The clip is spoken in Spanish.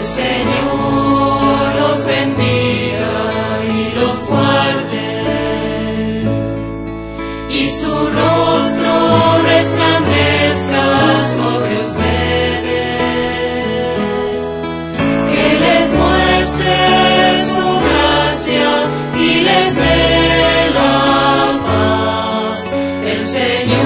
Señor los bendiga y los guarde, y su rostro resplandezca sobre ustedes, que les muestre su gracia y les dé la paz. El Señor